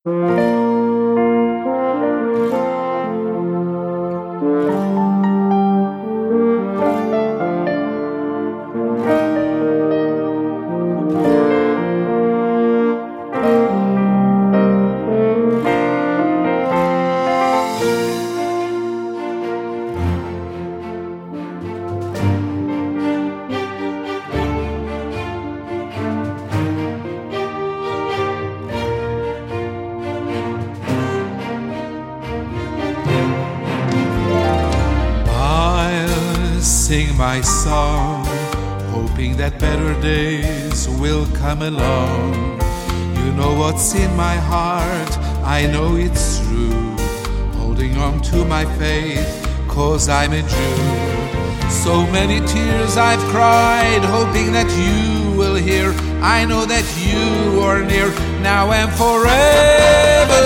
Sing my song, hoping that better days will come along. You know what's in my heart, I know it's true. Holding on to my faith, 'cause I'm a Jew. So many tears I've cried, hoping that you will hear. I know that you are near, now and forever.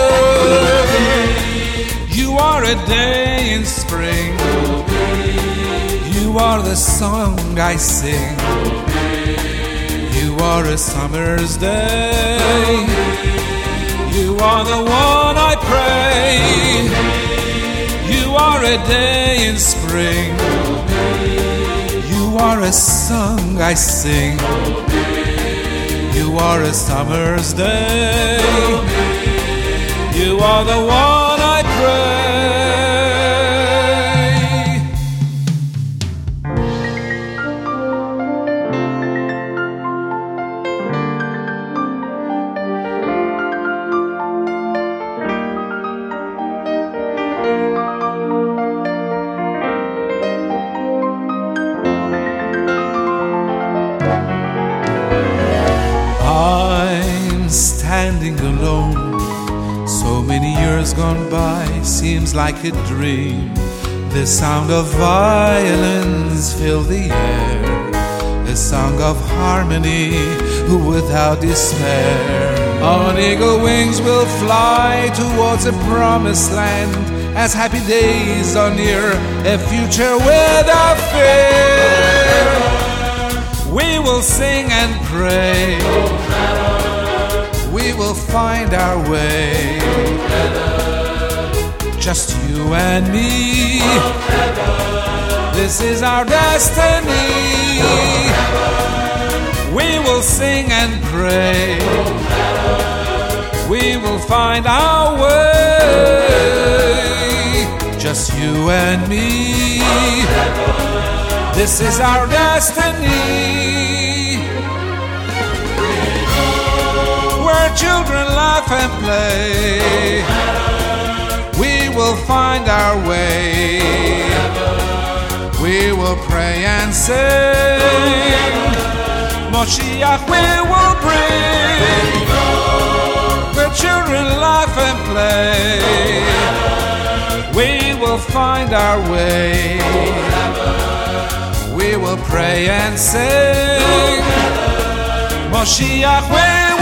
You are a day in spring, you are the song I sing. You are a summer's day. You are the one I pray. You are a day in spring. You are a song I sing. You are a summer's day. You are the one I pray. Standing alone, so many years gone by, seems like a dream. The sound of violins fill the air, a song of harmony without despair. On eagle wings we'll fly towards a promised land, as happy days are near, a future without fear. We will sing and pray, we will find our way, just you and me. This is our destiny. We will sing and pray, we will find our way, just you and me. This is our destiny. Children laugh and play, we will find our way. We will pray and sing, Moshiach we will bring. Where children laugh and play, we will find our way. We will pray and sing, Moshiach we will bring.